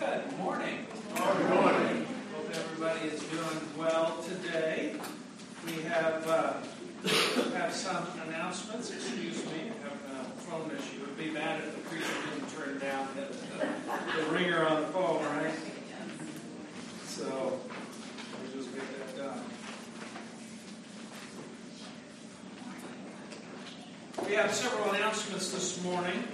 Good morning. Good morning. Hope everybody is doing well today. We have some announcements. Excuse me, I have a phone issue. It would be bad if the preacher didn't turn down the ringer on the phone, right? So we'll just get that done. We have several announcements this morning.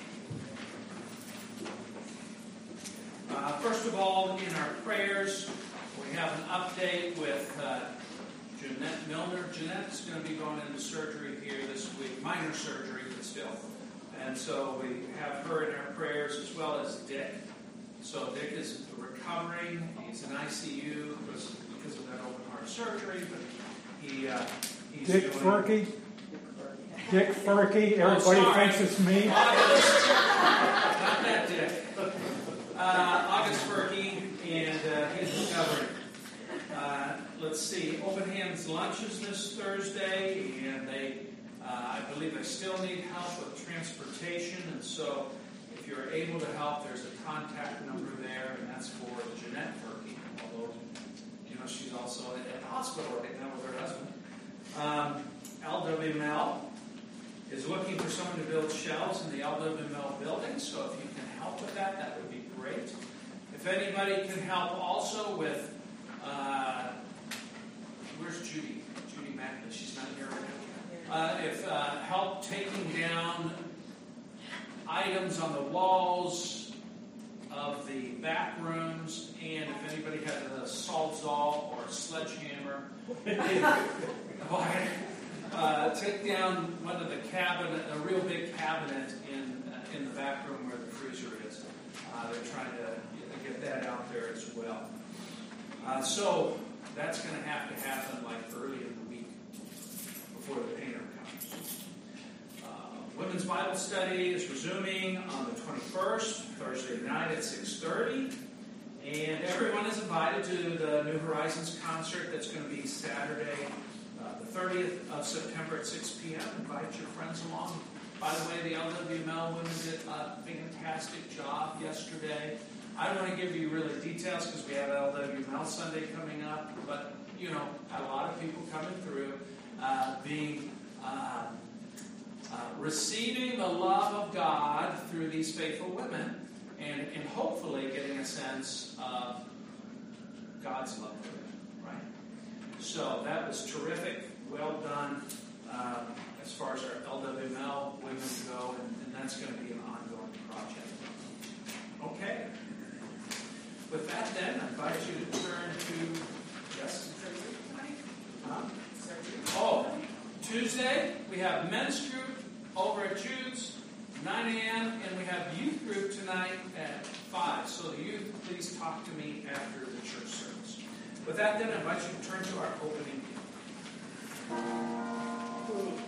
First of all, in our prayers, we have an update with Jeanette Milner. Jeanette's going to be going into surgery here this week, minor surgery, but still. And so we have her in our prayers, as well as Dick. So Dick is recovering. He's in ICU because of that open heart surgery, but he's Dick Furkey? Dick Furkey. Everybody thinks it's me. August. Not that Dick. August Furkey, and he's recovering. Let's see, Open Hands Lunches this Thursday, and I believe they still need help with transportation, and so if you're able to help, there's a contact number there, and that's for Jeanette Furkey, although, she's also at the hospital right now with her husband. LWML is looking for someone to build shelves in the LWML building, so if you can help with that, that would be great. If anybody can help also with, where's Judy? Judy Macklin, she's not here right now. Help taking down items on the walls of the back rooms, and if anybody has a Sawzall or a sledgehammer, take down one of the cabinet, a real big cabinet in the back room where the freezer is. They're trying to get that out there as well. So that's going to have to happen like early in the week before the painter comes. Women's Bible study is resuming on the 21st, Thursday night at 6:30. And everyone is invited to the New Horizons concert that's going to be Saturday, the 30th of September at 6 p.m. Invite your friends along. By the way, the LWML women did a fantastic job yesterday. I don't want to give you really details because we have LWML Sunday coming up, but, had a lot of people coming through, receiving the love of God through these faithful women, and hopefully getting a sense of God's love for them, right? So that was terrific. Well done as far as our LWML women go, and that's going to be an ongoing project. Okay. With that, then, I invite you to turn to, yes? Tuesday, we have men's group over at Jude's, 9 a.m., and we have youth group tonight at 5. So the youth, please talk to me after the church service. With that, then, I invite you to turn to our opening hymn.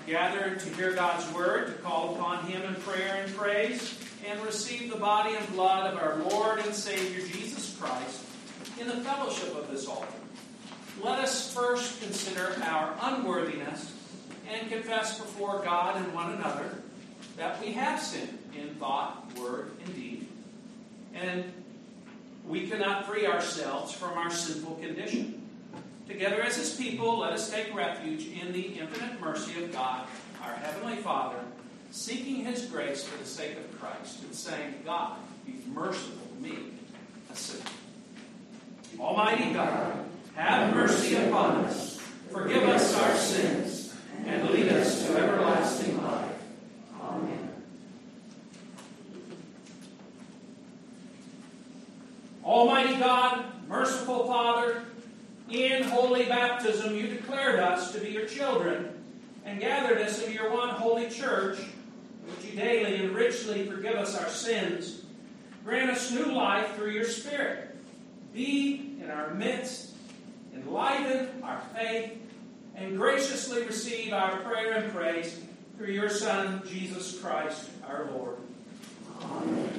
gathered to hear God's word, to call upon Him in prayer and praise, and receive the body and blood of our Lord and Savior Jesus Christ in the fellowship of this altar. Let us first consider our unworthiness and confess before God and one another that we have sinned in thought, word, and deed, and we cannot free ourselves from our sinful condition. Together as His people, let us take refuge in the infinite mercy of God, our Heavenly Father, seeking His grace for the sake of Christ, and saying, God, be merciful to me, a sinner. Almighty God, have mercy upon us, forgive us our sins, and lead us to everlasting life. Amen. Almighty God, merciful Father, in holy baptism you declared us to be your children and gathered us into your one holy church. Would you daily and richly forgive us our sins, grant us new life through your Spirit, be in our midst, enliven our faith, and graciously receive our prayer and praise through your Son, Jesus Christ, our Lord. Amen.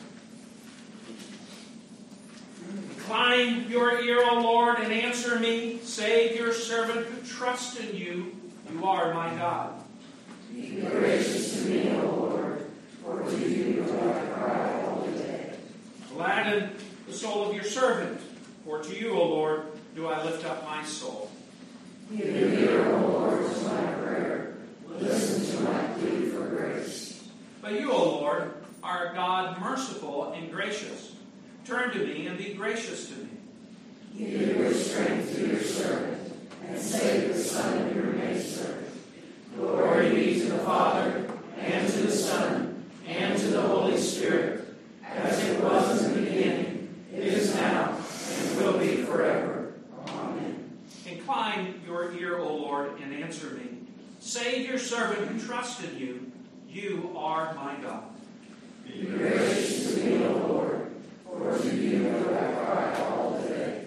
Incline your ear, O Lord, and answer me. Save your servant who trusts in you. You are my God. Be gracious to me, O Lord, for to you do I cry all the day. Gladden the soul of your servant, for to you, O Lord, do I lift up my soul. Give ear, O Lord, to my prayer. Listen to my plea for grace. But you, O Lord, are God merciful and gracious. Turn to me and be gracious to me. Give your strength to your servant, and save the son of your maidservant. Glory be to the Father, and to the Son, and to the Holy Spirit, as it was in the beginning, is now, and will be forever. Amen. Incline your ear, O Lord, and answer me. Save your servant who trusts in you. You are my God. Be gracious to me, O Lord, for to you do I cry all the day.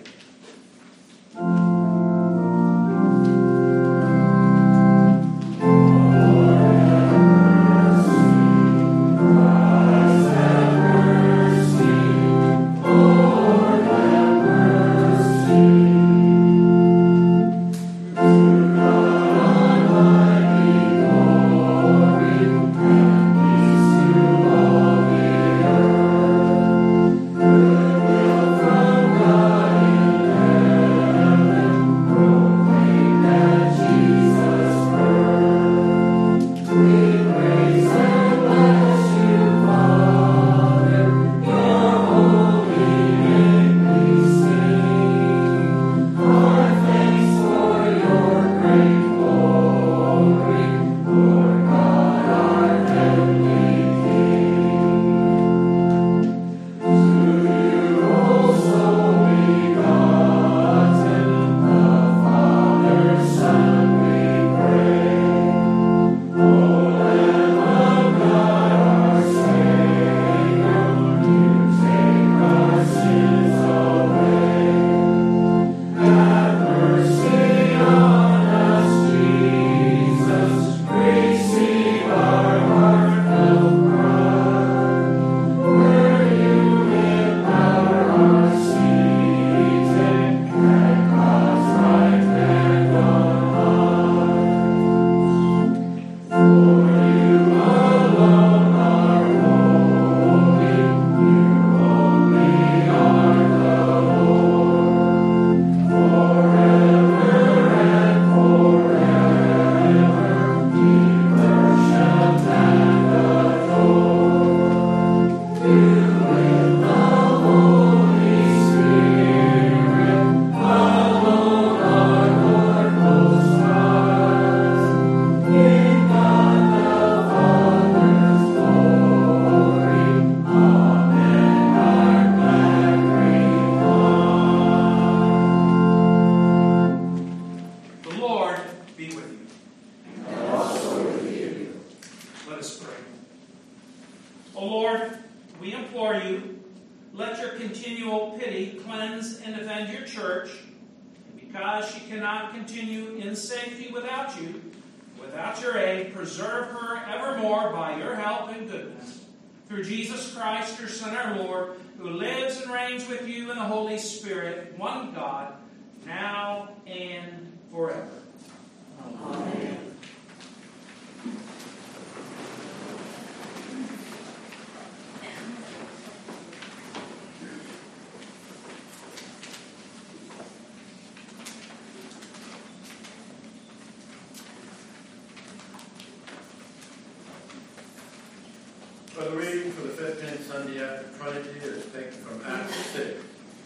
Let your continual pity cleanse and defend your church. And because she cannot continue in safety without you, Without your aid, preserve her evermore by your help and goodness. Through Jesus Christ, your Son, our Lord, who lives and reigns with you in the Holy Spirit, one God, now and forever. Amen. For the reading for the 15th Sunday after Trinity is taken from Acts 6.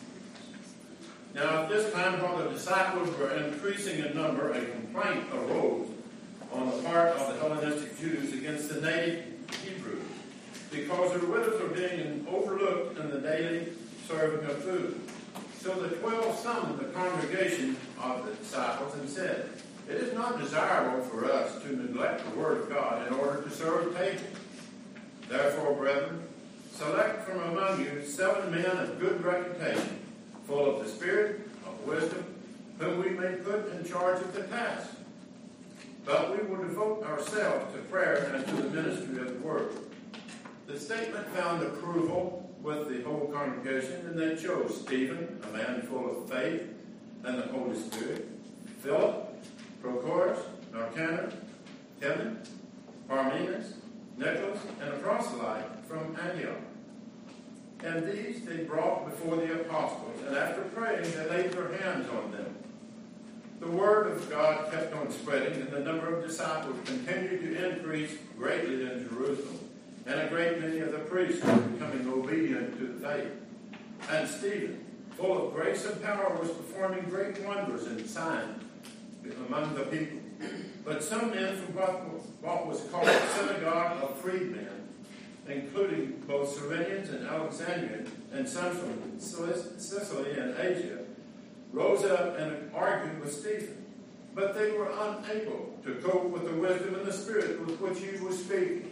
Now at this time, while the disciples were increasing in number, a complaint arose on the part of the Hellenistic Jews against the native Hebrews, because their widows were being overlooked in the daily serving of food. So the 12 summoned the congregation of the disciples and said, "It is not desirable for us to neglect the word of God in order to serve a table. Therefore, brethren, select from among you 7 men of good reputation, full of the Spirit of wisdom, whom we may put in charge of the task. But we will devote ourselves to prayer and to the ministry of the word." The statement found approval with the whole congregation, and they chose Stephen, a man full of faith and the Holy Spirit, Philip, Prochorus, Nicanor, Timon, Parmenas, Nicholas, and a proselyte from Antioch. And these they brought before the apostles, and after praying, they laid their hands on them. The word of God kept on spreading, and the number of disciples continued to increase greatly in Jerusalem. And a great many of the priests were becoming obedient to the faith. And Stephen, full of grace and power, was performing great wonders and signs among the people. But some men from what was called the synagogue of freedmen, including both Cyrenians and Alexandrians, and some from Sicily and Asia, rose up and argued with Stephen. But they were unable to cope with the wisdom and the spirit with which he was speaking.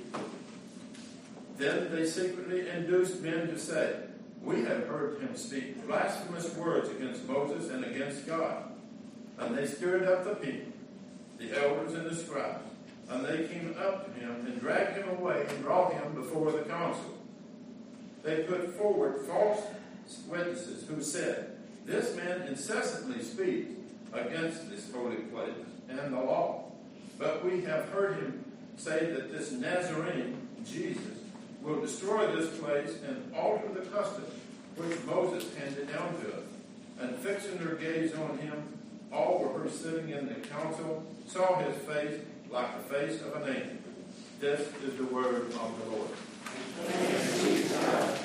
Then they secretly induced men to say, "We have heard him speak blasphemous words against Moses and against God." And they stirred up the people, the elders and the scribes, and they came up to him and dragged him away and brought him before the council. They put forward false witnesses who said, "This man incessantly speaks against this holy place and the law. But we have heard him say that this Nazarene, Jesus, will destroy this place and alter the custom which Moses handed down to us." And fixing their gaze on him, all who were sitting in the council saw his face like the face of an angel. This is the word of the Lord. Thanks be to God.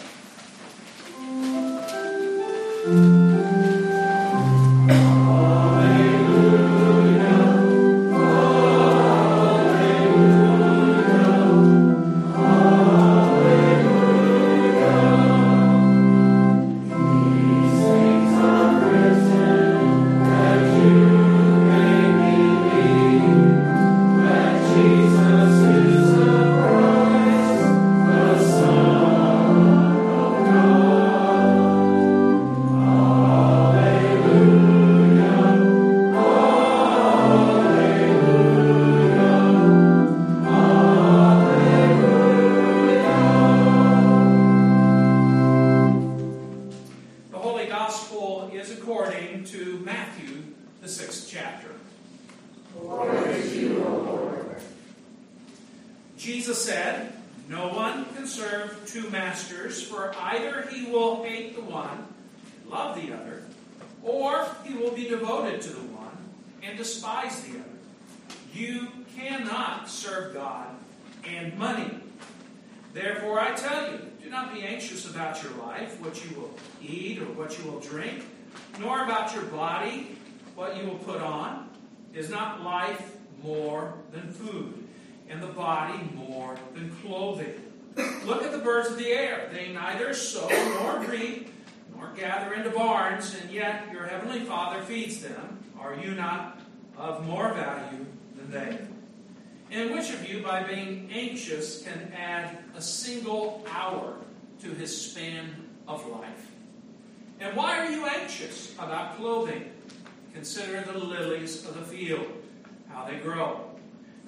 Jesus said, "No one can serve 2 masters, for either he will hate the one and love the other, or he will be devoted to the one and despise the other. You cannot serve God and money. Therefore I tell you, do not be anxious about your life, what you will eat or what you will drink, nor about your body, what you will put on. Is not life more than food, and the body more than clothing? Look at the birds of the air. They neither sow nor reap nor gather into barns, and yet your heavenly Father feeds them. Are you not of more value than they? And which of you, by being anxious, can add a single hour to his span of life? And why are you anxious about clothing? Consider the lilies of the field, how they grow.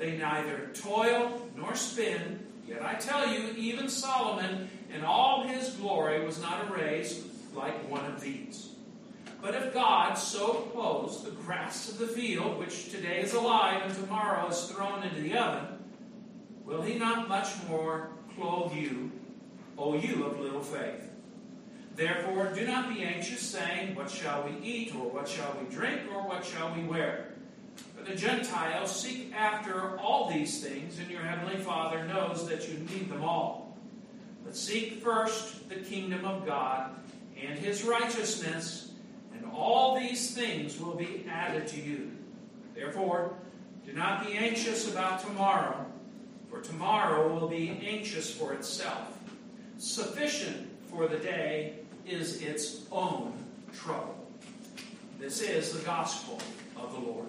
they neither toil nor spin. Yet I tell you, even Solomon in all his glory was not arrayed like one of these. But if God so clothes the grass of the field, which today is alive and tomorrow is thrown into the oven, will he not much more clothe you, O you of little faith? Therefore do not be anxious, saying, what shall we eat, or what shall we drink, or what shall we wear? For the Gentiles seek after all these things, and your heavenly Father knows that you need them all. But seek first the kingdom of God and his righteousness, and all these things will be added to you. Therefore, do not be anxious about tomorrow, for tomorrow will be anxious for itself. Sufficient for the day is its own trouble. This is the gospel of the Lord.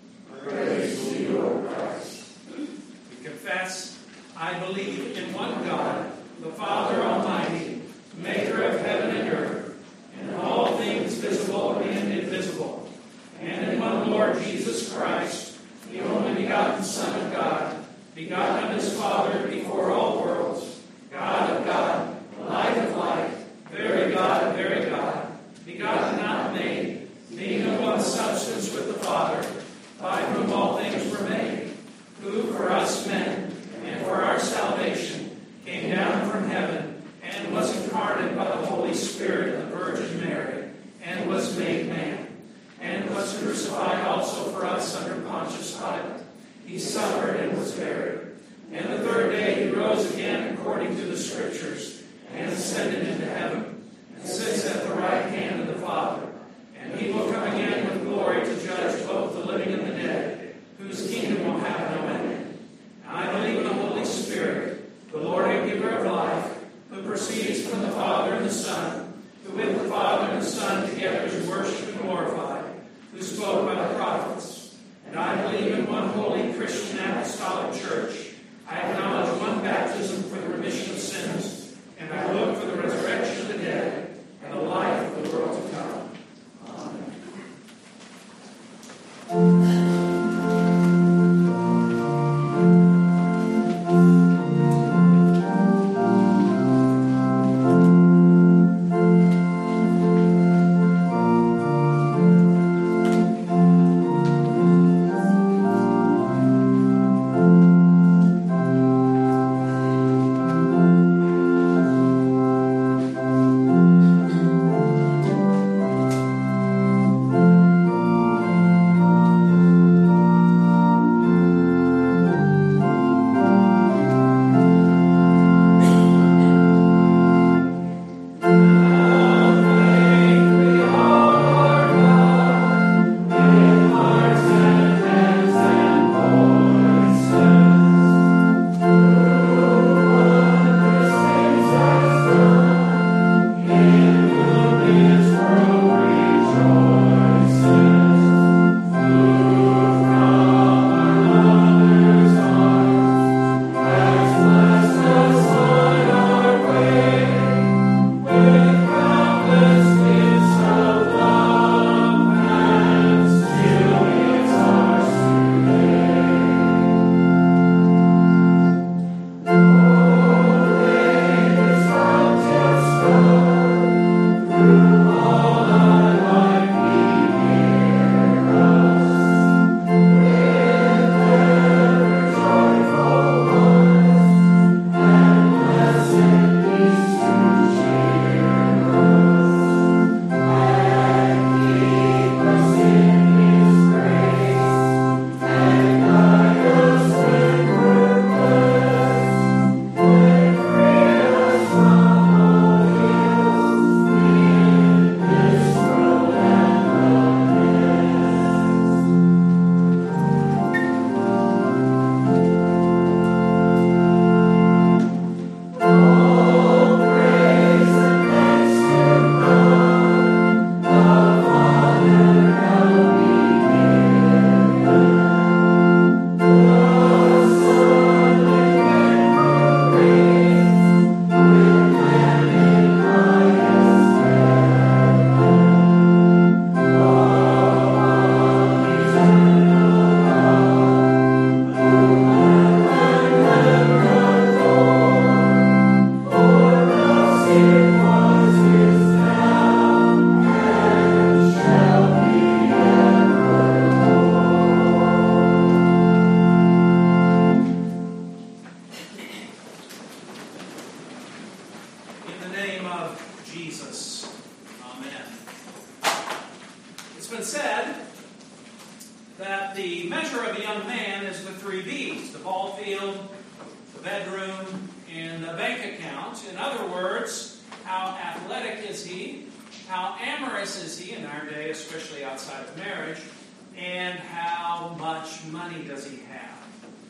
Praise to you, O Christ. We confess, I believe in one God, the Father Almighty, maker of heaven and earth, and all things visible and invisible, and in one Lord Jesus Christ, the only begotten Son of God, begotten of his Father before all worlds, God of God, light of light, very God of very God, begotten not made, being of one substance with the Father, by whom all things were made, who for us men and for our salvation came down from heaven and was incarnate by the Holy Spirit of the Virgin Mary, and was made man, and was crucified also for us under Pontius Pilate. He suffered and was buried. And the third day he rose again according to the Scriptures, and ascended into heaven, and sits at the right hand of the Father. And he will come again with glory to judge both the living and the dead, whose kingdom will have no end. And I believe in the Holy Spirit, the Lord and giver of life, who proceeds from the Father and the Son, who with the Father and the Son together is worshipped and glorified, who spoke by the prophets. And I believe in one holy Christian apostolic church. I acknowledge one baptism for the remission of sins, and I look for the resurrection of the dead the measure of a young man is the 3 B's: the ball field, the bedroom, and the bank account. In other words, how athletic is he? How amorous is he in our day, especially outside of marriage? And how much money does he have?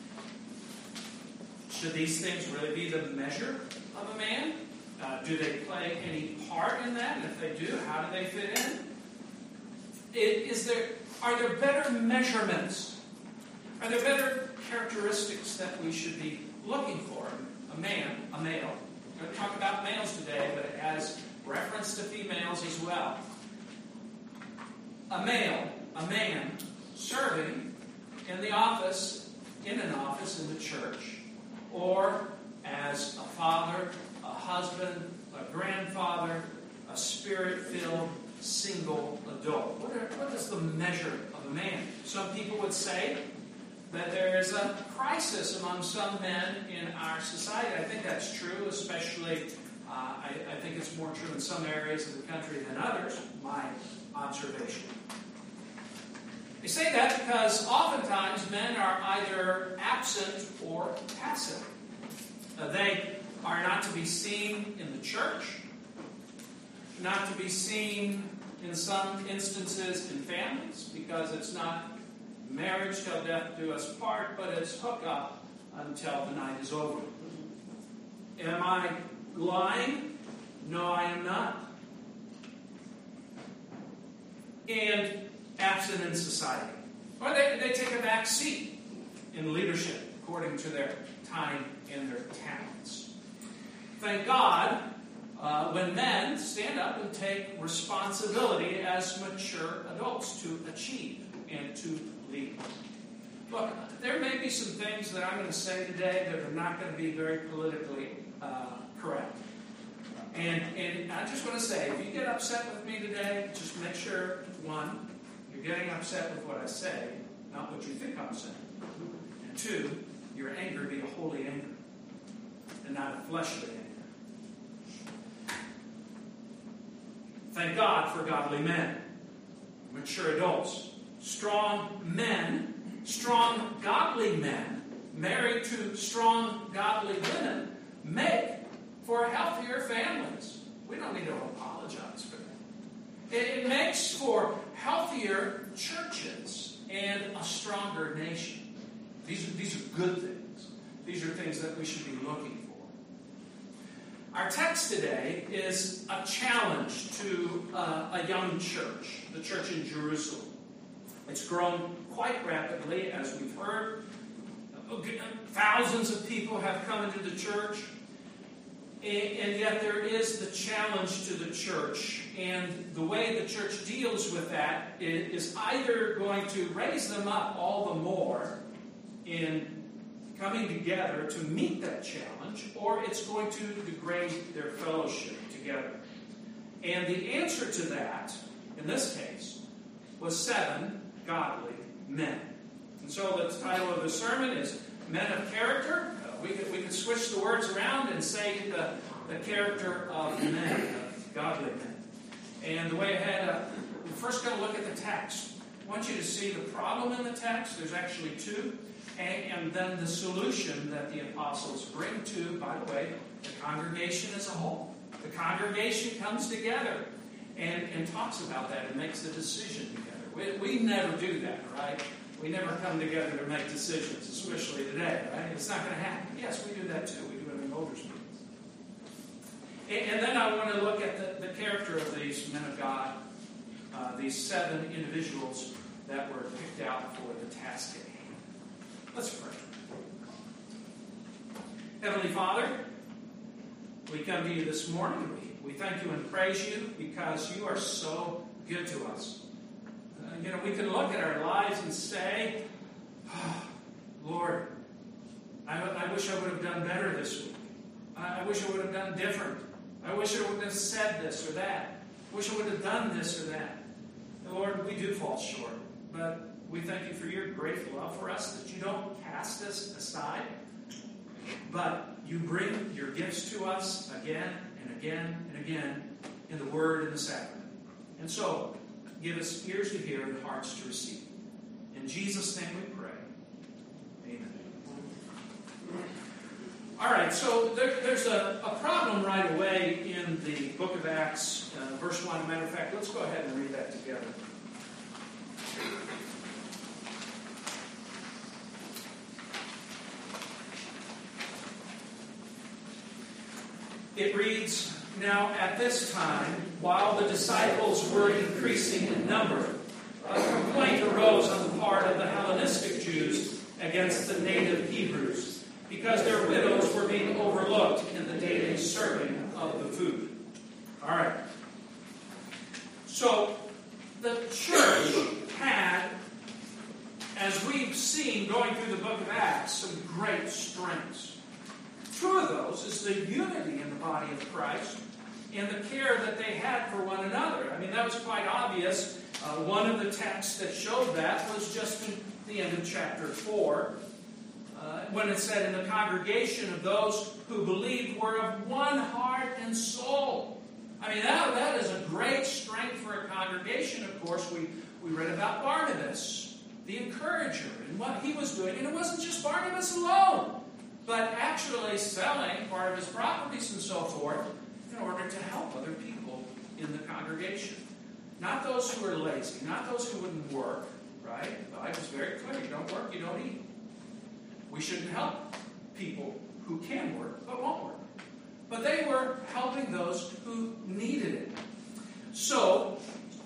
Should these things really be the measure of a man? Do they play any part in that? And if they do, how do they fit in? Are there better measurements? Are there better characteristics that we should be looking for? A male. We're going to talk about males today, but it has reference to females as well. A man serving in an office in the church, or as a father, a husband, a grandfather, a spirit-filled single adult. What is the measure of a man? Some people would say that there is a crisis among some men in our society. I think that's true, especially I think it's more true in some areas of the country than others, my observation. They say that because oftentimes men are either absent or passive. They are not to be seen in the church, not to be seen in some instances in families, because it's not marriage till death do us part, but it's hook up until the night is over. Am I lying? No, I am not. And absent in society. Or they take a back seat in leadership according to their time and their talents. Thank God when men stand up and take responsibility as mature adults to achieve and to lead. Look, there may be some things that I'm going to say today that are not going to be very politically correct. And I just want to say, if you get upset with me today, just make sure, one, you're getting upset with what I say, not what you think I'm saying. And two, your anger be a holy anger and not a fleshly anger. Thank God for godly men, mature adults, strong men, strong godly men, married to strong godly women, make for healthier families. We don't need to apologize for that. It makes for healthier churches and a stronger nation. These are good things. These are things that we should be looking for. Our text today is a challenge to a young church, the church in Jerusalem. It's grown quite rapidly, as we've heard. Thousands of people have come into the church. And yet there is the challenge to the church. And the way the church deals with that is either going to raise them up all the more in coming together to meet that challenge, or it's going to degrade their fellowship together. And the answer to that, in this case, was 7 godly men. And so the title of the sermon is Men of Character. We could switch the words around and say the character of men, of godly men. And the way ahead, we're first going to look at the text. I want you to see the problem in the text. There's actually 2. And then the solution that the apostles bring to, by the way, the congregation as a whole. The congregation comes together and talks about that and makes the decision together. We never do that, right? We never come together to make decisions, especially today, right? It's not going to happen. Yes, we do that too. We do it in elders' meetings. And then I want to look at the character of these men of God, these 7 individuals that were picked out for the task at hand. Let's pray. Heavenly Father, we come to you this morning. We thank you and praise you because you are so good to us. We can look at our lives and say, oh, Lord, I wish I would have done better this week. I wish I would have done different. I wish I would have said this or that. I wish I would have done this or that. And Lord, we do fall short. But we thank you for your great love for us, that you don't cast us aside, but you bring your gifts to us again and again and again in the Word and the Sacrament. And so, give us ears to hear and hearts to receive. In Jesus' name All right, so there's a problem right away in the book of Acts, verse 1. As a matter of fact, let's go ahead and read that together. It reads, "Now at this time, while the disciples were increasing in number, a complaint arose on the part of the Hellenistic Jews against the native Hebrews, because their widows were being overlooked in the daily serving of the food." All right. So, the church had, as we've seen going through the book of Acts, some great strengths. Two of those is the unity in the body of Christ and the care that they had for one another. I mean, that was quite obvious. One of the texts that showed that was just in the end of chapter 4, when it said, "In the congregation of those who believed were of one heart and soul." I mean, that is a great strength for a congregation. Of course, we read about Barnabas, the encourager, and what he was doing. And it wasn't just Barnabas alone, but actually selling part of his properties and so forth in order to help other people in the congregation. Not those who are lazy, not those who wouldn't work, right? The Bible's very clear. You don't work, you don't eat. We shouldn't help people who can work but won't work. But they were helping those who needed it. So,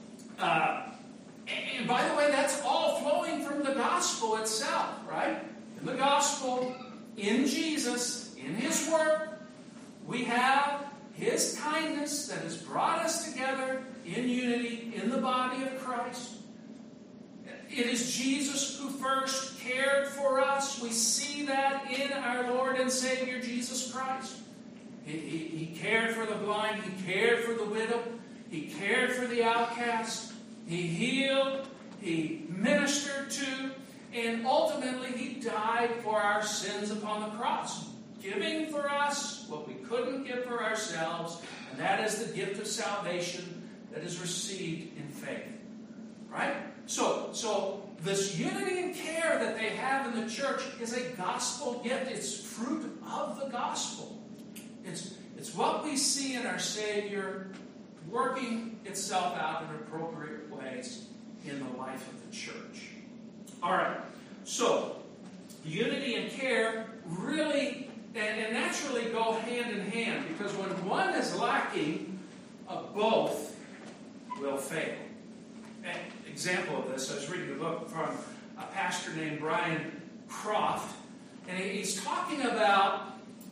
and by the way, that's all flowing from the gospel itself, right? In the gospel, in Jesus, in His work, we have His kindness that has brought us together in unity in the body of Christ. It is Jesus who first cared for us. We see that in our Lord and Savior, Jesus Christ. He cared for the blind. He cared for the widow. He cared for the outcast. He healed. He ministered to. And ultimately, He died for our sins upon the cross, giving for us what we couldn't give for ourselves, and that is the gift of salvation that is received in faith. Right? So this unity and care that they have in the church is a gospel gift. It's fruit of the gospel. It's what we see in our Savior working itself out in appropriate ways in the life of the church. All right, so unity and care really and naturally go hand in hand, because when one is lacking, both will fail. An example of this, I was reading a book from a pastor named Brian Croft, and he's talking about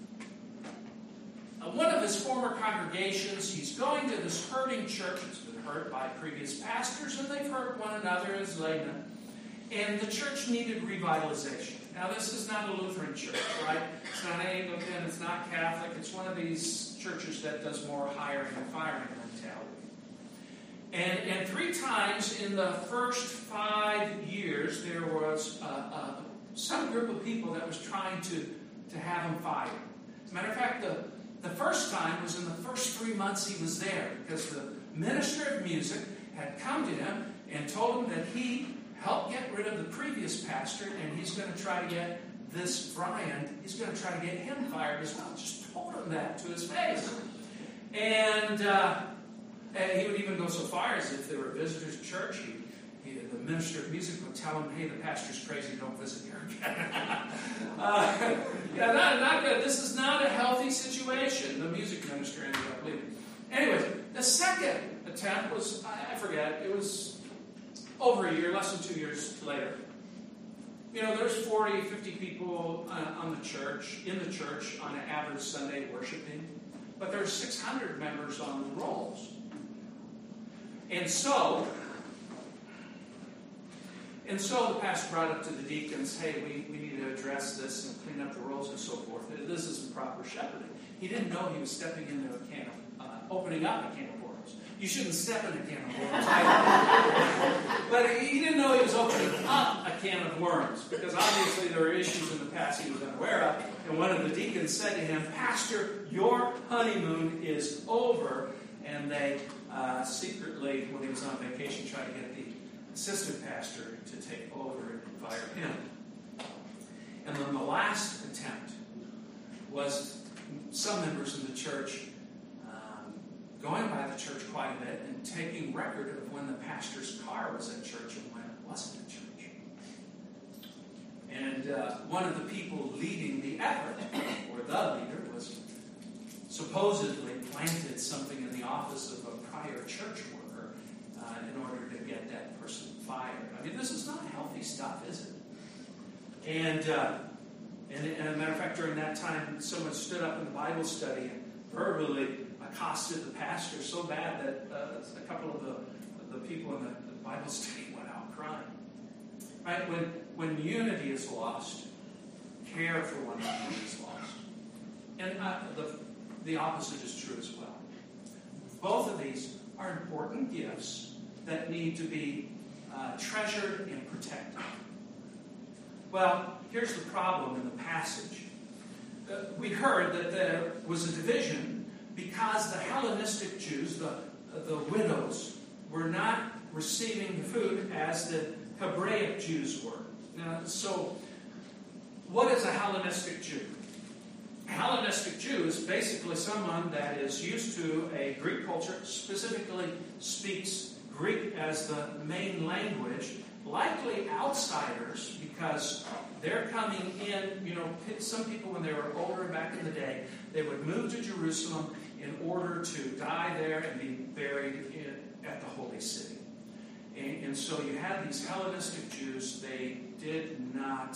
one of his former congregations. He's going to this hurting church. It's been hurt by previous pastors, and they've hurt one another as laymen. And the church needed revitalization. Now, this is not a Lutheran church, right? It's not Anglican, it's not Catholic. It's one of these churches that does more hiring and firing mentality. And 3 times in the first 5 years, there was some group of people that was trying to have him fired. As a matter of fact, the first time was in the first 3 months he was there, because the minister of music had come to him and told him that he helped get rid of the previous pastor, and he's going to try to get this Brian, he's going to try to get him fired as well. Just told him that to his face. And he would even go so far as if there were visitors to church, the minister of music would tell him, "Hey, the pastor's crazy, don't visit here again." Not good. This is not a healthy situation. The music minister ended up leaving. Anyways, the second attempt was, I forget, it was over a year, less than 2 years later. There's 40, 50 people in the church on an average Sunday worshiping, but there's 600 members on the rolls. And so the pastor brought up to the deacons, "Hey, we need to address this and clean up the rolls and so forth. This isn't proper shepherding." He didn't know he was stepping into opening up a can of worms. You shouldn't step in a can of worms either. But he didn't know he was opening up a can of worms, because obviously there were issues in the past he was unaware of. And one of the deacons said to him, "Pastor, your honeymoon is over." And they secretly, when he was on vacation, tried to get the assistant pastor to take over and fire him. And then the last attempt was some members of the church going by the church quite a bit and taking record of when the pastor's car was at church and when it wasn't at church. And one of the people leading the effort, or the leader, was supposedly planted something in the office of a prior church worker in order to get that person fired. I mean, this is not healthy stuff, is it? And as a matter of fact, during that time, someone stood up in the Bible study and verbally accosted the pastor so bad that a couple of the people in the Bible study went out crying. Right? When unity is lost, care for one another is lost. And the opposite is true as well. Both of these are important gifts that need to be treasured and protected. Well, here's the problem in the passage. We heard that there was a division because the Hellenistic Jews, the widows, were not receiving the food as the Hebraic Jews were. Now, so, what is a Hellenistic Jew? A Hellenistic Jew is basically someone that is used to a Greek culture, specifically speaks Greek as the main language, likely outsiders because they're coming in, some people when they were older back in the day, they would move to Jerusalem in order to die there and be buried at the Holy City. And so you had these Hellenistic Jews, they did not,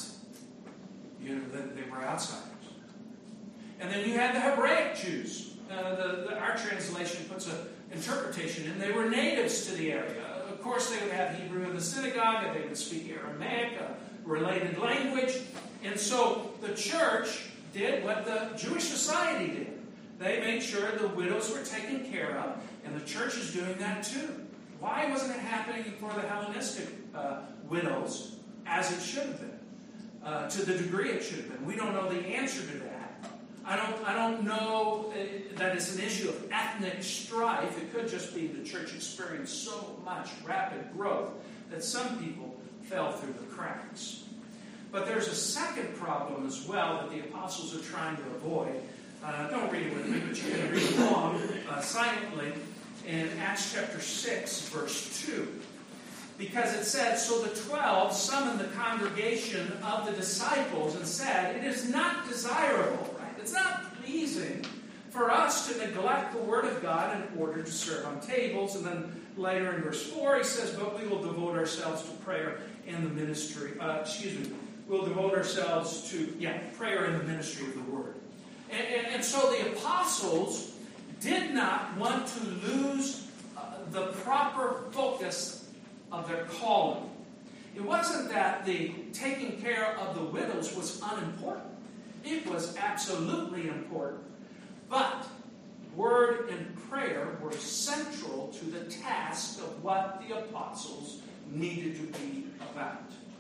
they were outsiders. And then you had the Hebraic Jews. Our translation puts an interpretation in. They were natives to the area. Of course, they would have Hebrew in the synagogue, and they would speak Aramaic, a related language. And so the church did what the Jewish society did. They made sure the widows were taken care of, and the church is doing that too. Why wasn't it happening for the Hellenistic widows as it should have been? To the degree it should have been. We don't know the answer to that. I don't know that it's an issue of ethnic strife. It could just be the church experienced so much rapid growth that some people fell through the cracks. But there's a second problem as well that the apostles are trying to avoid. Don't read it with me, but you can read along silently in Acts chapter 6, verse 2. Because it said, "So the 12 summoned the congregation of the disciples and said, 'It is not desirable,'" right? "It's not pleasing for us to neglect the word of God in order to serve on tables." And then later in verse 4, he says, "But we will devote ourselves to prayer and the ministry." We'll devote ourselves to, prayer and the ministry of the word. And so the apostles did not want to lose the proper focus of their calling. It wasn't that the taking care of the widows was unimportant. It was absolutely important. But word and prayer were central to the task of what the apostles needed to be about.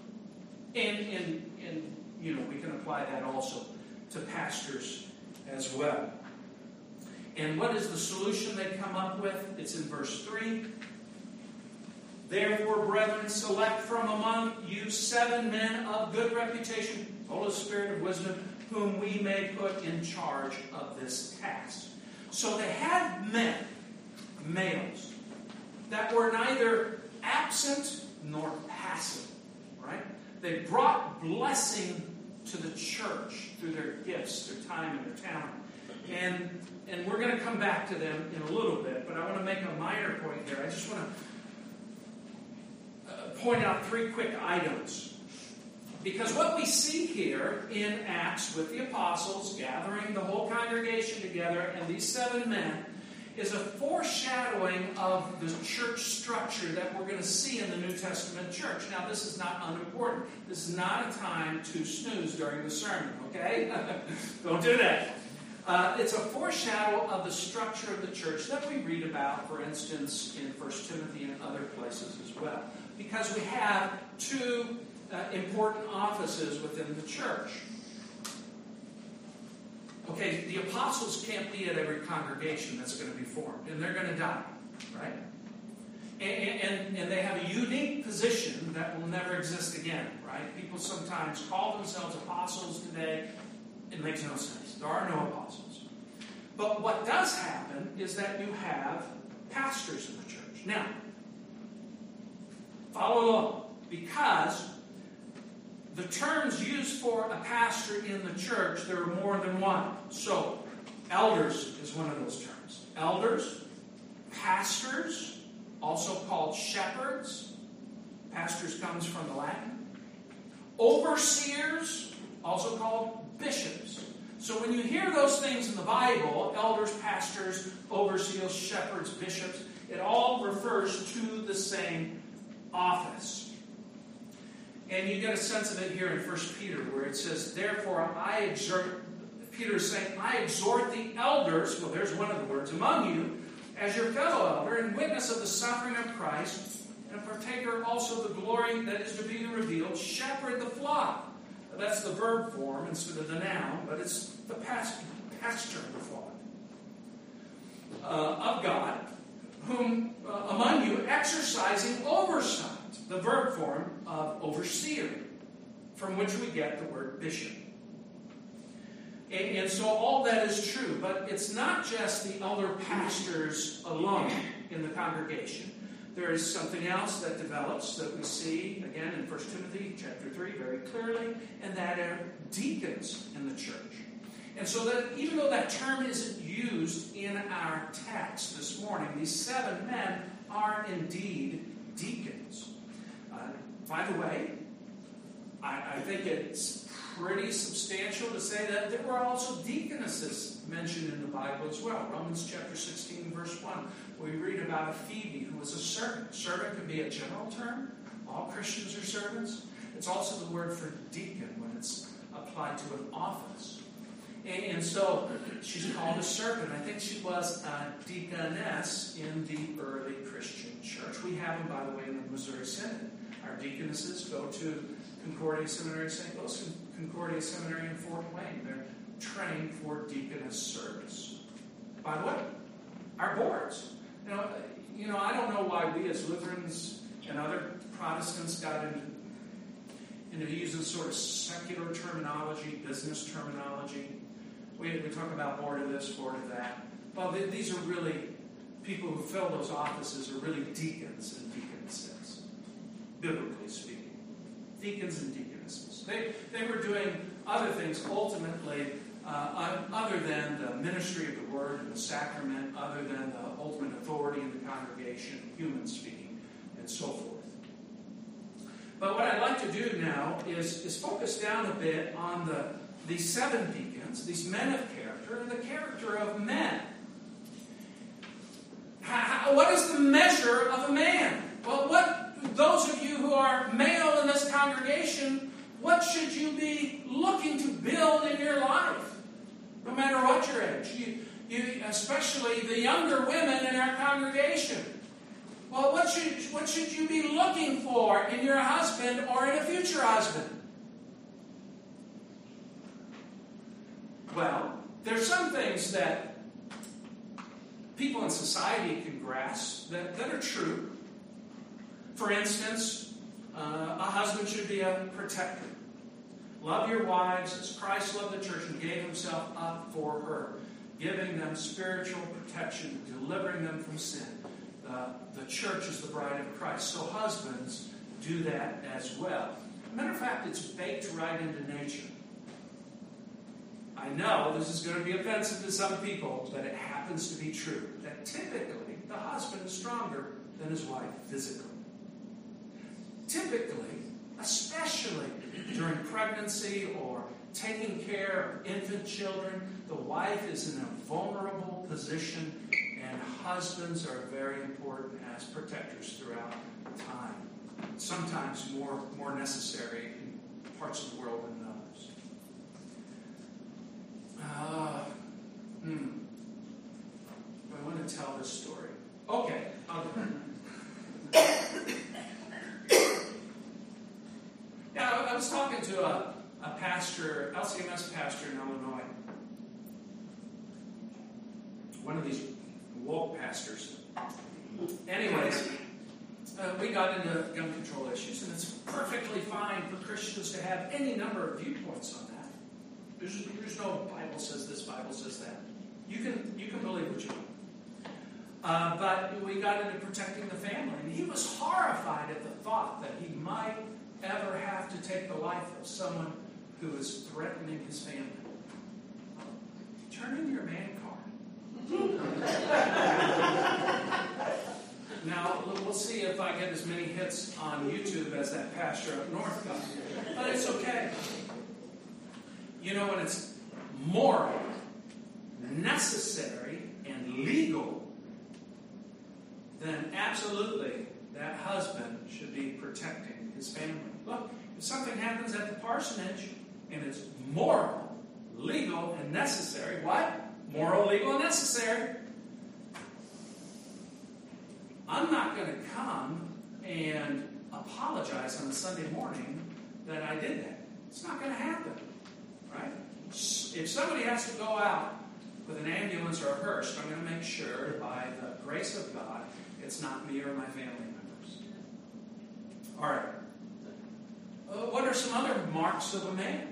And we can apply that also to pastors as well. And what is the solution they come up with? It's in verse 3. "Therefore, brethren, select from among you 7 men of good reputation, full of spirit of wisdom, whom we may put in charge of this task." So they had men, males, that were neither absent nor passive, right? They brought blessing to the church through their gifts, their time, and their talent. And we're going to come back to them in a little bit, but I want to make a minor point here. I just want to point out 3 quick items. Because what we see here in Acts with the apostles gathering the whole congregation together and these 7 men is a foreshadowing of the church structure that we're going to see in the New Testament church. Now, this is not unimportant. This is not a time to snooze during the sermon, okay? Don't do that. It's a foreshadow of the structure of the church that we read about, for instance, in 1 Timothy and other places as well. Because we have 2 important offices within the church. Okay, the apostles can't be at every congregation that's going to be formed, and they're going to die, right? And they have a unique position that will never exist again, right? People sometimes call themselves apostles today. It makes no sense. There are no apostles. But what does happen is that you have pastors in the church. Now, follow along. Because the terms used for a pastor in the church, there are more than one. So, elders is one of those terms. Elders, pastors, also called shepherds. Pastors comes from the Latin. Overseers, also called bishops. So when you hear those things in the Bible, elders, pastors, overseers, shepherds, bishops, it all refers to the same office. And you get a sense of it here in 1 Peter, where it says, therefore I exhort, Peter is saying, I exhort the elders, well there's one of the words, among you, as your fellow elder, and witness of the suffering of Christ, and a partaker also of the glory that is to be revealed, shepherd the flock. That's the verb form instead of the noun, but it's the pastor of the flock. Of God, whom among you exercising oversight, the verb form of overseer, from which we get the word bishop. And so all that is true, but it's not just the elder pastors alone in the congregation. There is something else that develops that we see, again, in 1 Timothy chapter 3 very clearly, and that are deacons in the church. And so that even though that term isn't used in our text this morning, these 7 men are indeed deacons. By the way, I think it's pretty substantial to say that there were also deaconesses mentioned in the Bible as well. Romans chapter 16, verse 1. We read about a Phoebe who was a servant. Servant can be a general term. All Christians are servants. It's also the word for deacon when it's applied to an office. And so she's called a servant. I think she was a deaconess in the early Christian church. We have them, by the way, in the Missouri Synod. Our deaconesses go to Concordia Seminary, St. Louis, Concordia Seminary in Fort Wayne. They're trained for deaconess service. By the way, our boards. You know, I don't know why we as Lutherans and other Protestants got into using sort of secular terminology, business terminology. We talk about board of this, board of that. Well, these are really, people who fill those offices are really deacons and deaconesses, biblically speaking. Deacons and deaconesses. They were doing other things ultimately other than the ministry of the word and the sacrament, other than the ultimate authority in the congregation, human speaking, and so forth. But what I'd like to do now is focus down a bit on these 7 deacons, these men of character, and the character of men. What is the measure of a man? Well, those of you who are male in this congregation, what should you be looking to build in your life? No matter what your age. You, especially the younger women in our congregation. Well, what should you be looking for in your husband or in a future husband? Well, there's some things that people in society can grasp that are true. For instance, a husband should be a protector. Love your wives as Christ loved the church and gave himself up for her, giving them spiritual protection, delivering them from sin. The church is the bride of Christ. So husbands do that as well. Matter of fact, it's baked right into nature. I know this is going to be offensive to some people, but it happens to be true. That typically, the husband is stronger than his wife physically. Typically, especially during pregnancy or taking care of infant children, the wife is in a vulnerable position, and husbands are very important as protectors throughout time. Sometimes more necessary in parts of the world than others. I want to tell this story. Okay. Yeah, I was talking to a pastor, LCMS pastor in Illinois. One of these woke pastors. Anyways, we got into gun control issues, and it's perfectly fine for Christians to have any number of viewpoints on that. There's no Bible says this, Bible says that. You can believe what you want. But we got into protecting the family. And he was horrified at the thought that he might ever have to take the life of someone who is threatening his family. Turn in your man card. Now, we'll see if I get as many hits on YouTube as that pastor up north got. But it's okay. You know, when it's moral, necessary, and legal, then absolutely that husband should be protecting his family. Look, if something happens at the parsonage and it's moral, legal, and necessary, what? Moral, legal, and necessary. I'm not going to come and apologize on a Sunday morning that I did that. It's not going to happen, right? If somebody has to go out with an ambulance or a hearse, I'm going to make sure, by the grace of God, it's not me or my family members. All right. What are some other marks of a man?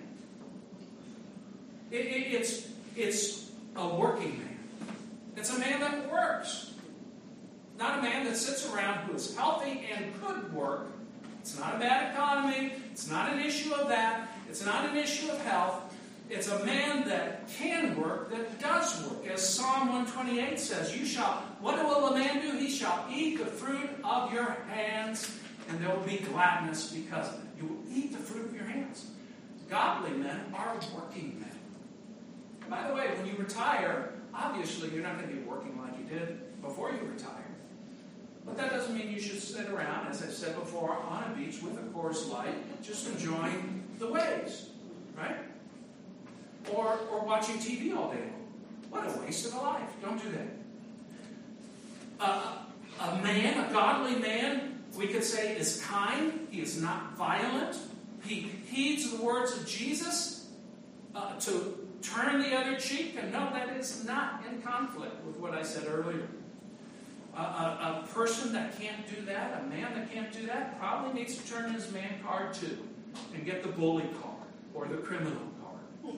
It's a working man. It's a man that works. Not a man that sits around who is healthy and could work. It's not a bad economy. It's not an issue of that. It's not an issue of health. It's a man that can work, that does work. As Psalm 128 says, what will a man do? He shall eat the fruit of your hands, and there will be gladness because of it. You will eat the fruit of your hands. Godly men are working men. And by the way, when you retire, obviously you're not going to be working like you did before you retired. But that doesn't mean you should sit around, as I've said before, on a beach with a Coors Light, just enjoying the waves, right? Or watching TV all day long. What a waste of a life. Don't do that. A man, a godly man, we could say, is kind. He is not violent. He heeds the words of Jesus to turn the other cheek. And no, that is not in conflict with what I said earlier. A person that can't do that, a man that can't do that, probably needs to turn his man card too and get the bully card or the criminal card.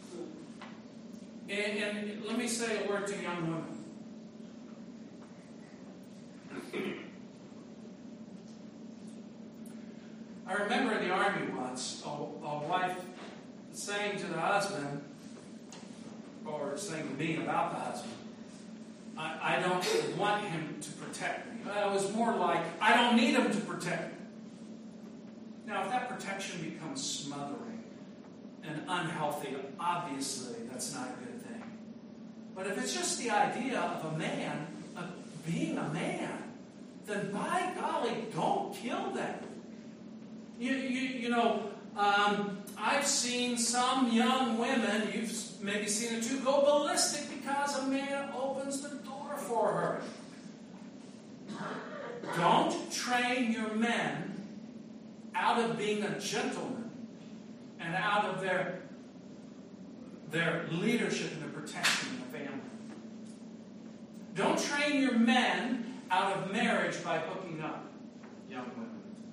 And let me say a word to young women. I remember in the army once, a wife saying to the husband, or saying to me about the husband, I don't want him to protect me. It was more like, I don't need him to protect me. Now, if that protection becomes smothering and unhealthy, obviously that's not a good thing. But if it's just the idea of a man, of being a man, then by golly, don't kill them. You know, I've seen some young women, you've maybe seen it too, go ballistic because a man opens the door for her. Don't train your men out of being a gentleman and out of their leadership and their protection in the family. Don't train your men out of marriage by hooking up young women.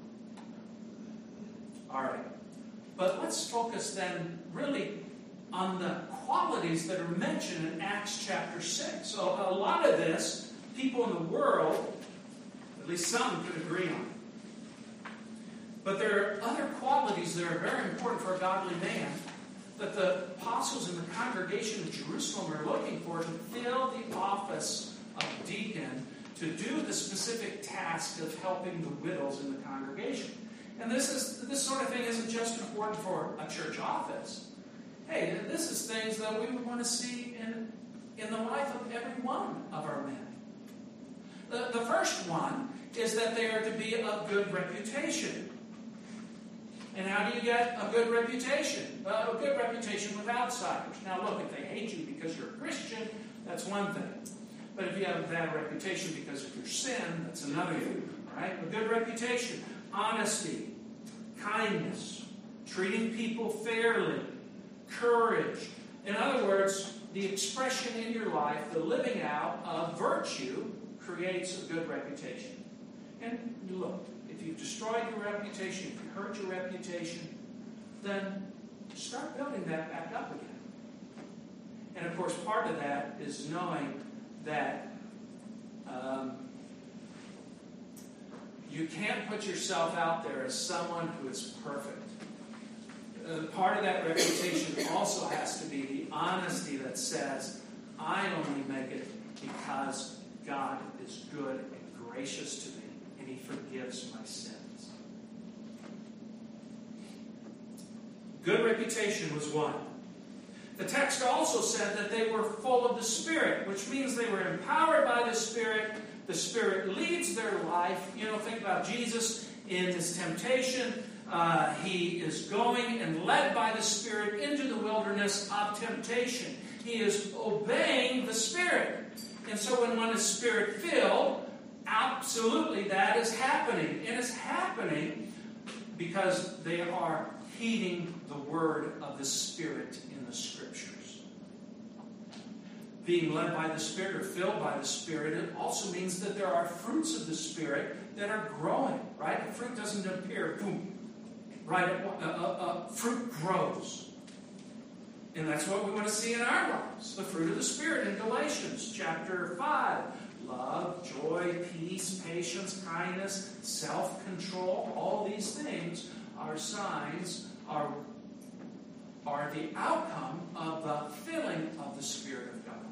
All right. But let's focus then really on the qualities that are mentioned in Acts chapter 6. So a lot of this, people in the world, at least some, could agree on. But there are other qualities that are very important for a godly man that the apostles in the congregation of Jerusalem are looking for to fill the office of deacon, to do the specific task of helping the widows in the congregation. And this sort of thing isn't just important for a church office. Hey, this is things that we would want to see in the life of every one of our men. The first one is that they are to be of good reputation. And how do you get a good reputation? A good reputation with outsiders. Now look, if they hate you because you're a Christian, that's one thing. But if you have a bad reputation because of your sin, that's another thing. Right? A good reputation. Honesty, kindness, treating people fairly, courage. In other words, the expression in your life, the living out of virtue, creates a good reputation. And look, if you've destroyed your reputation, if you hurt your reputation, then start building that back up again. And of course, part of that is knowing that you can't put yourself out there as someone who is perfect. Part of that reputation also has to be the honesty that says, I only make it because God is good and gracious to me, and He forgives my sins. Good reputation was one. The text also said that they were full of the Spirit, which means they were empowered by the Spirit. The Spirit leads their life. Think about Jesus in His temptation. He is going and led by the Spirit into the wilderness of temptation. He is obeying the Spirit. And so when one is Spirit-filled, absolutely that is happening. And it's happening because they are heeding the word of the Spirit in the Scriptures. Being led by the Spirit or filled by the Spirit, it also means that there are fruits of the Spirit that are growing, right? The fruit doesn't appear, boom, right? Fruit grows. And that's what we want to see in our lives. The fruit of the Spirit in Galatians chapter 5. Love, joy, peace, patience, kindness, self-control. All these things are signs, are the outcome of the filling of the Spirit of God.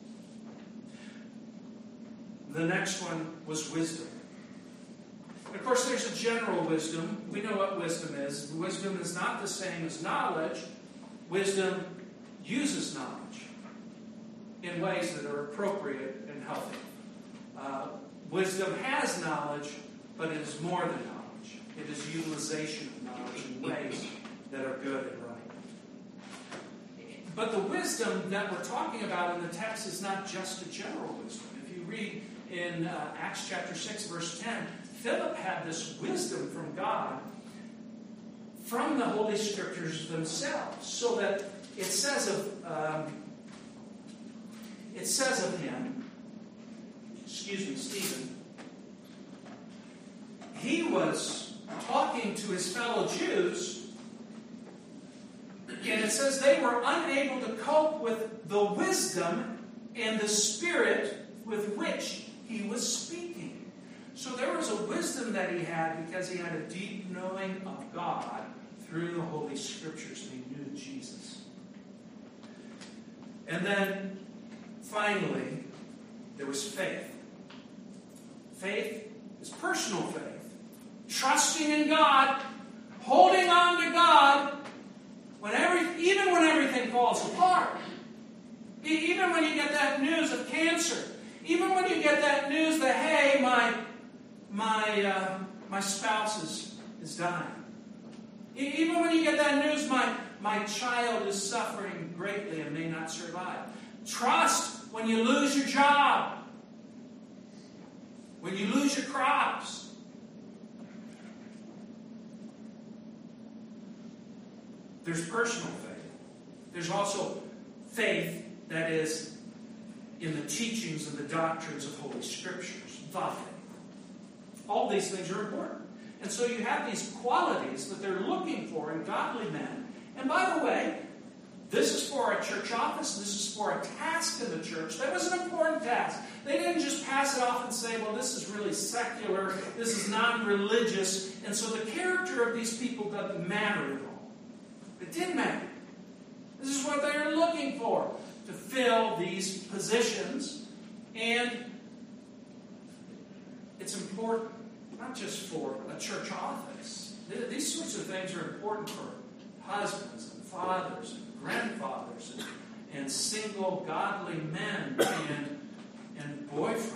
The next one was wisdom. Of course, there's a general wisdom. We know what wisdom is. Wisdom is not the same as knowledge. Wisdom uses knowledge in ways that are appropriate and healthy. Wisdom has knowledge, but it is more than knowledge. It is utilization of knowledge in ways that are good and right. But the wisdom that we're talking about in the text is not just a general wisdom. If you read in Acts chapter 6, verse 10, Philip had this wisdom from God, from the Holy Scriptures themselves, so that it says of him, Stephen, he was talking to his fellow Jews, and it says they were unable to cope with the wisdom and the spirit with which he was speaking. So there was a wisdom that he had because he had a deep knowing of God through the Holy Scriptures, and he knew Jesus. And then, finally, there was faith. Faith is personal faith. Trusting in God, holding on to God, even when everything falls apart. Even when you get that news of cancer. Even when you get that news that, hey, my spouse is dying. Even when you get that news, my child is suffering greatly and may not survive. Trust when you lose your job. When you lose your crops. There's personal faith. There's also faith that is in the teachings and the doctrines of Holy Scriptures. The faith. All these things are important. And so you have these qualities that they're looking for in godly men. And by the way, this is for a church office. This is for a task in the church. That was an important task. They didn't just pass it off and say, well, this is really secular. This is non-religious. And so the character of these people doesn't matter at all. It did matter. This is what they're looking for, to fill these positions. And it's important, not just for a church office. These sorts of things are important for husbands and fathers and grandfathers and single godly men and boyfriends.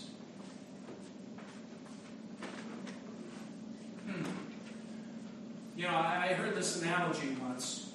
I heard this analogy once.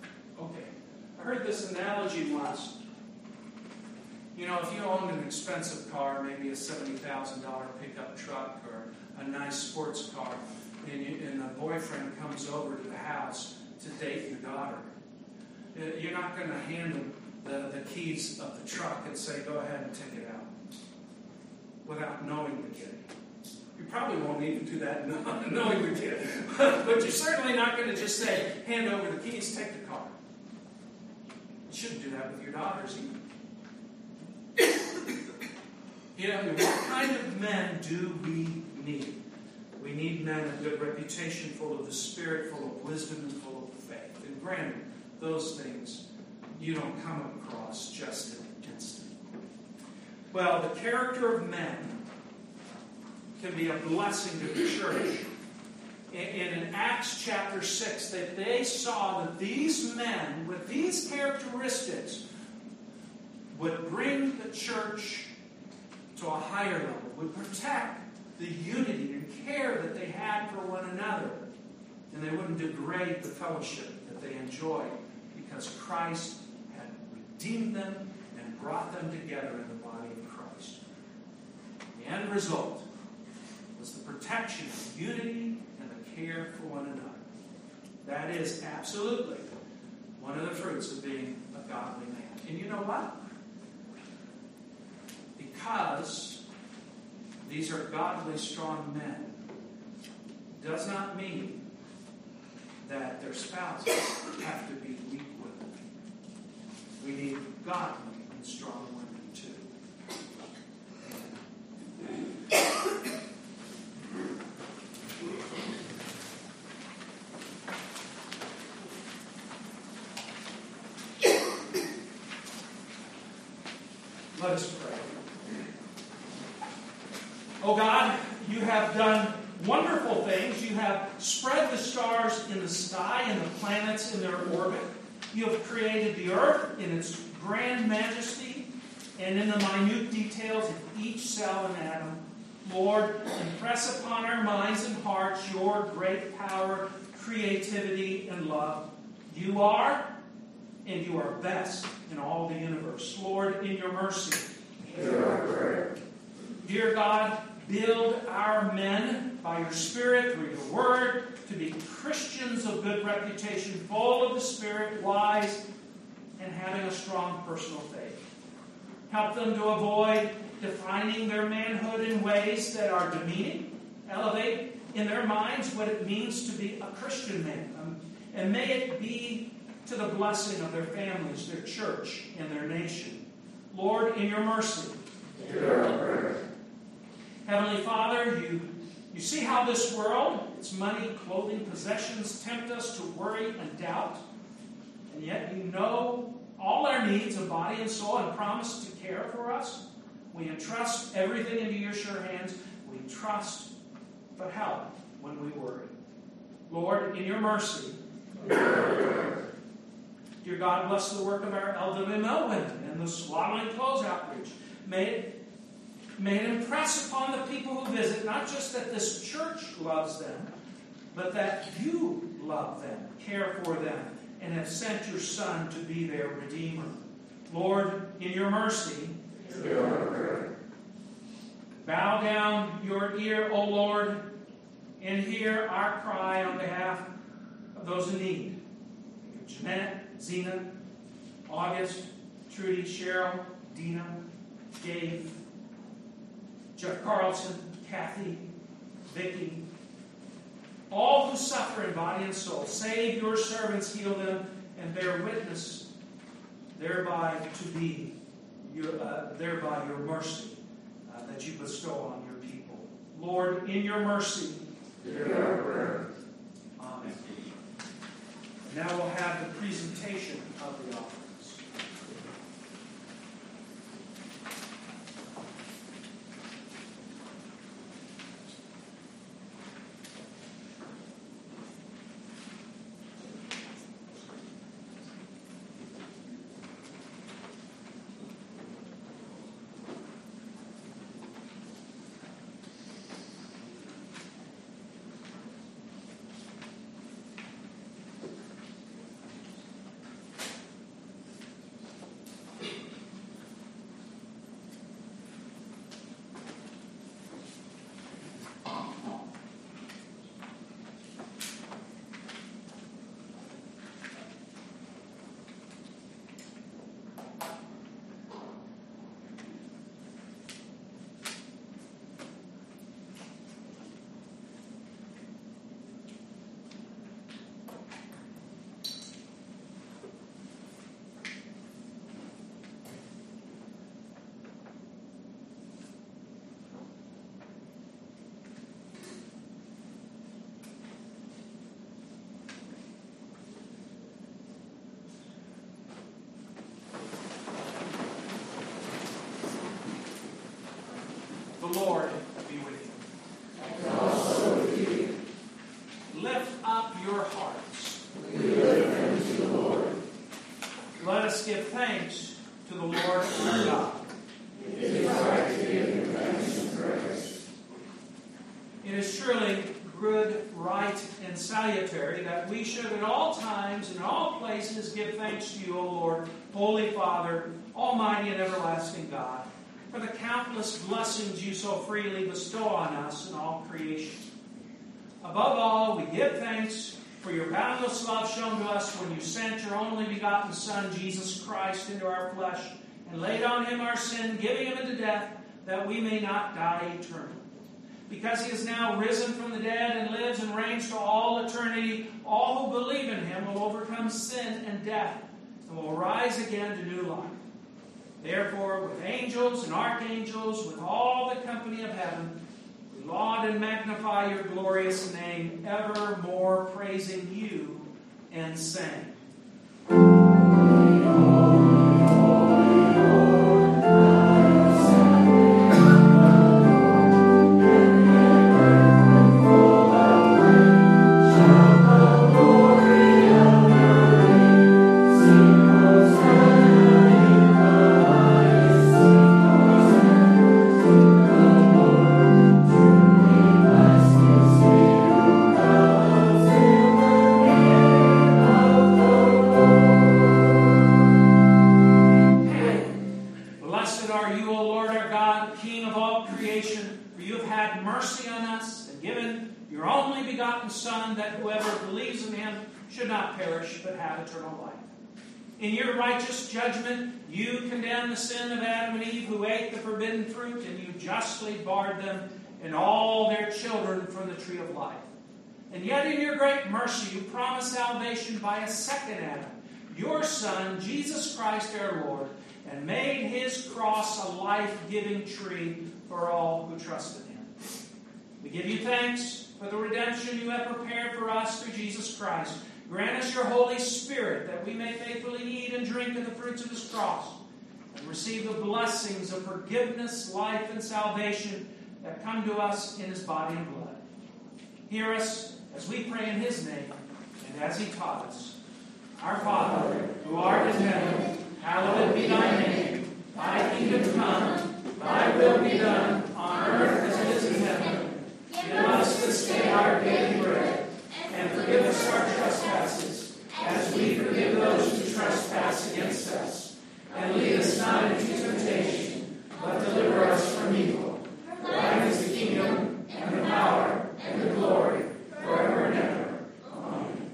If you owned an expensive car, maybe a $70,000 pickup truck or a nice sports car, and a boyfriend comes over to the house to date your daughter, you're not going to hand him the keys of the truck and say, go ahead and take it out, without knowing the kid. You probably won't even do that knowing your kid. But you're certainly not going to just say, hand over the keys, take the car. You shouldn't do that with your daughters either. You know, what kind of men do we need? We need men of good reputation, full of the Spirit, full of wisdom, and full of faith. And granted, those things you don't come across just in an instant. Well, the character of men can be a blessing to the church. And in Acts chapter 6, that they saw that these men with these characteristics would bring the church to a higher level, would protect the unity and care that they had for one another. And they wouldn't degrade the fellowship that they enjoyed, because Christ had redeemed them and brought them together in the body of Christ. The end result was the protection of unity and the care for one another. That is absolutely one of the fruits of being a godly man. And you know what? Because these are godly, strong men, does not mean that their spouses have to be weak women. We need godly and strong women too. Let us pray. Oh God, you have done wonderful things. You have spread the stars in the sky and the planets in their orbit. You have created the earth in its grand majesty and in the minute details of each cell and atom. Lord, impress upon our minds and hearts your great power, creativity, and love. You are, and you are best in all the universe. Lord, in your mercy, hear our prayer. Dear God, build our men by your Spirit, through your word, to be Christians of good reputation, full of the Spirit, wise, and having a strong personal faith. Help them to avoid defining their manhood in ways that are demeaning. Elevate in their minds what it means to be a Christian man. And may it be to the blessing of their families, their church, and their nation. Lord, in your mercy, hear our prayer. Heavenly Father, you see how this world, its money, clothing, possessions, tempt us to worry and doubt. And yet you know all our needs of body and soul and promise to care for us. We entrust everything into your sure hands. We trust, but help when we worry. Lord, in your mercy, dear God, bless the work of our LWML women and the Swaddling Clothes outreach. May it impress upon the people who visit, not just that this church loves them, but that you love them, care for them, and have sent your Son to be their Redeemer. Lord, in your mercy, bow down your ear, O Lord, and hear our cry on behalf of those in need. Jeanette, Zena, August, Trudy, Cheryl, Dina, Dave, Jeff Carlson, Kathy, Vicki, all who suffer in body and soul. Save your servants, heal them, and bear witness thereby your mercy that you bestow on your people. Lord, in your mercy, hear our prayer. Amen. Now we'll have the presentation of the offerings. The Lord be with you. And also with you. Lift up your hearts. We lift them to the Lord. Let us give thanks to the Lord our God. It is right to give him thanks and praise. It is surely good, right, and salutary that we should at all times and in all places give thanks to you, O Lord, Holy Father, Almighty and everlasting God, for the countless blessings you so freely bestow on us and all creation. Above all, we give thanks for your boundless love shown to us when you sent your only begotten Son, Jesus Christ, into our flesh and laid on him our sin, giving him into death, that we may not die eternally. Because he is now risen from the dead and lives and reigns to all eternity, all who believe in him will overcome sin and death and will rise again to new life. Therefore, with angels and archangels, with all the company of heaven, we laud and magnify your glorious name, evermore praising you and saying, in your righteous judgment, you condemned the sin of Adam and Eve, who ate the forbidden fruit, and you justly barred them and all their children from the tree of life. And yet in your great mercy, you promised salvation by a second Adam, your Son, Jesus Christ our Lord, and made his cross a life-giving tree for all who trust in him. We give you thanks for the redemption you have prepared for us through Jesus Christ. Grant us your Holy Spirit, that we may faithfully eat and drink of the fruits of his cross, and receive the blessings of forgiveness, life, and salvation that come to us in his body and blood. Hear us as we pray in his name, and as he taught us. Our Father, who art in heaven, hallowed be thy name. Thy kingdom come, thy will be done, on earth as it is in heaven. Give us this day our daily bread, and forgive us our trespasses, as we forgive those who trespass against us. And lead us not into temptation, but deliver us from evil. For thine is the kingdom, and the power, and the glory, forever and ever. Amen.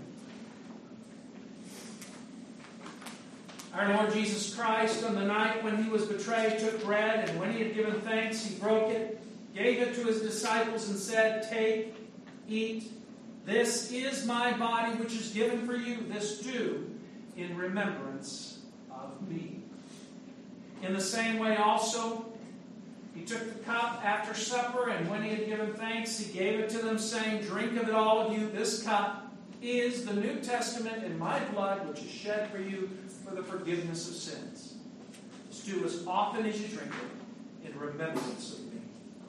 Our Lord Jesus Christ, on the night when he was betrayed, took bread, and when he had given thanks, he broke it, gave it to his disciples, and said, "Take, eat. This is my body, which is given for you. This do in remembrance of me." In the same way also, he took the cup after supper, and when he had given thanks, he gave it to them, saying, "Drink of it, all of you. This cup is the New Testament in my blood, which is shed for you for the forgiveness of sins. This do as often as you drink it in remembrance of me."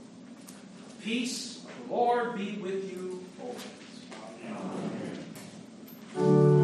Peace of the Lord be with you always. Amen.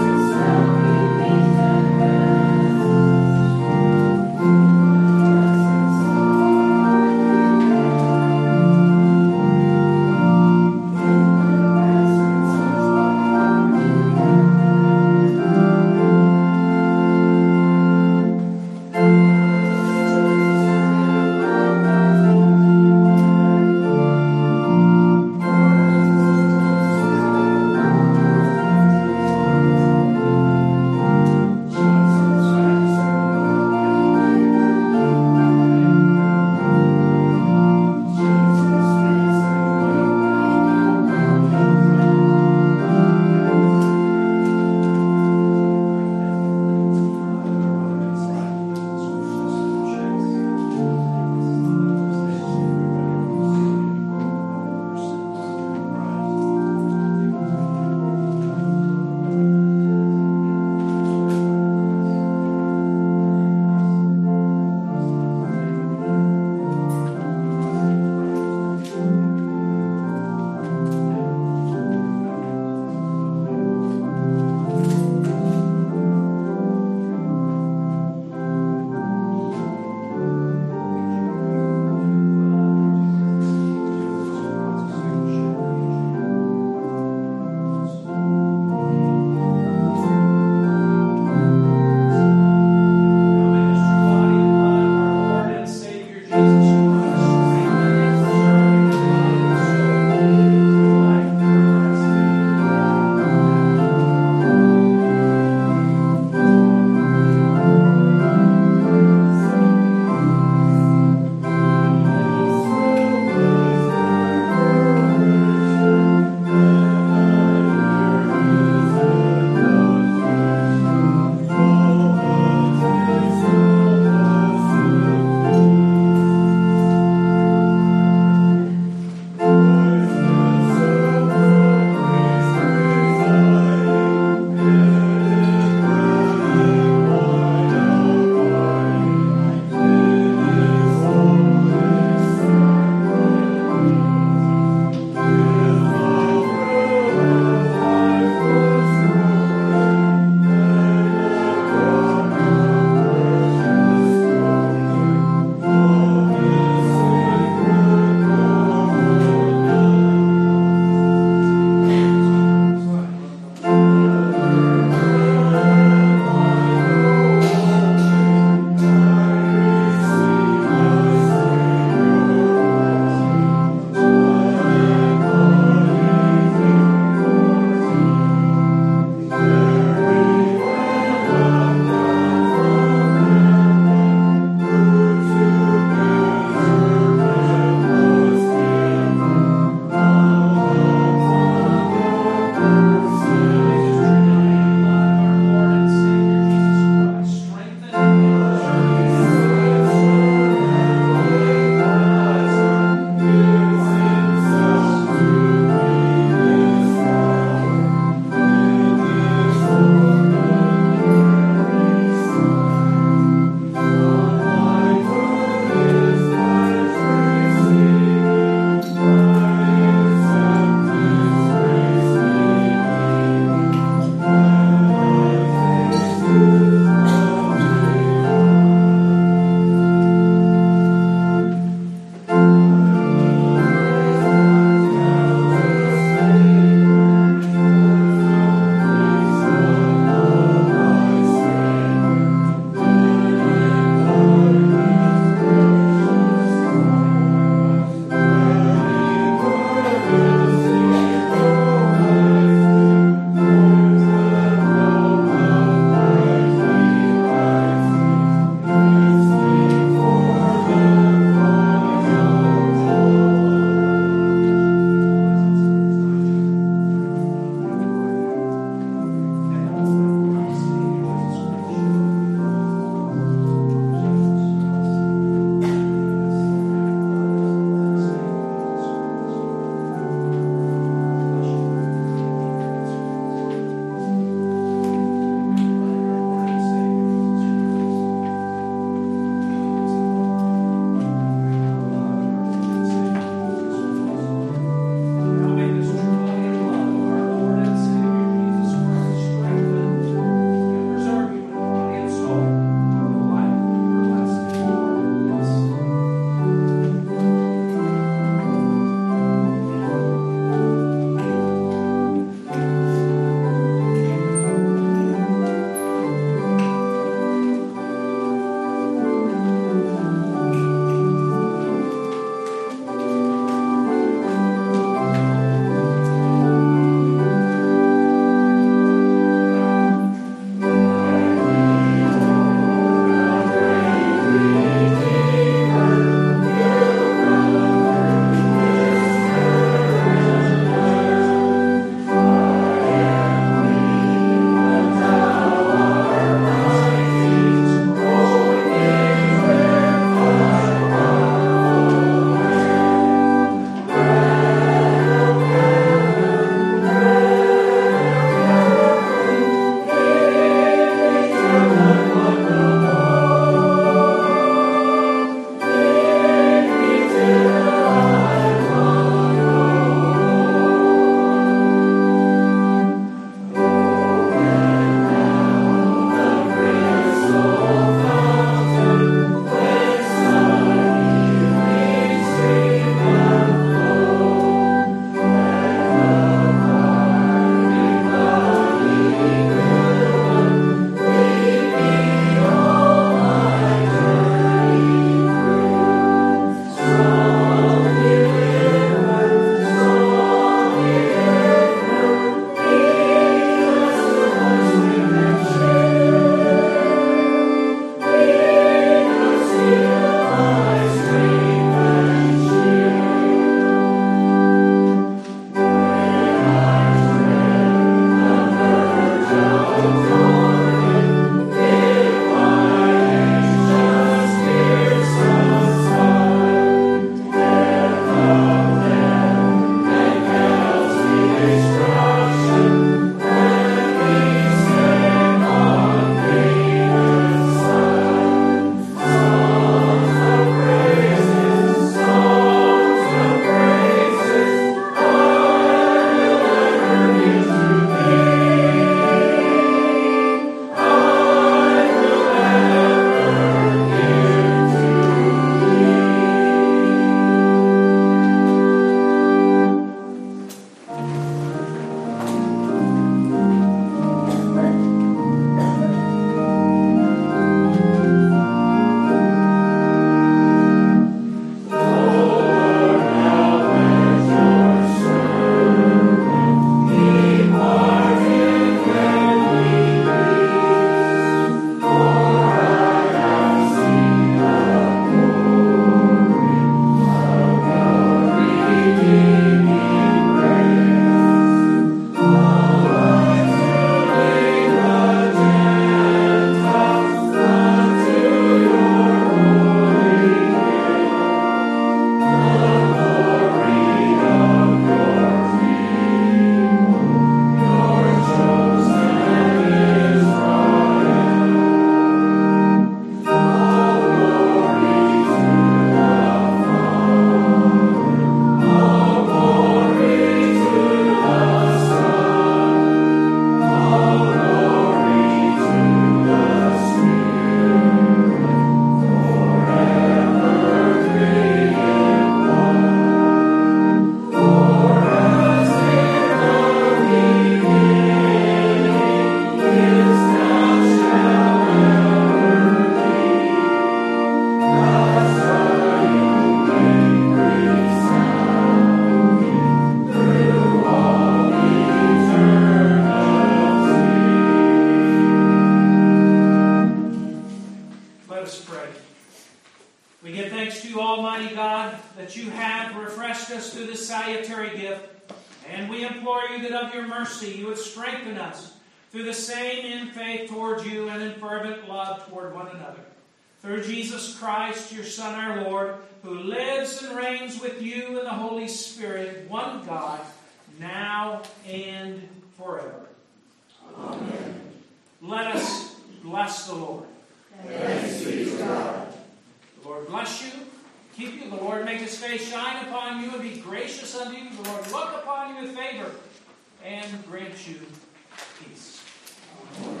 And we implore you that of your mercy you would strengthen us through the same in faith toward you and in fervent love toward one another. Through Jesus Christ, your Son, our Lord, who lives and reigns with you in the Holy Spirit, one God, now and forever. Amen. Let us bless the Lord. Thanks be to God. The Lord bless you, keep you. The Lord make his face shine upon you and be gracious unto you. The Lord look upon you with favor and grant you peace. Amen.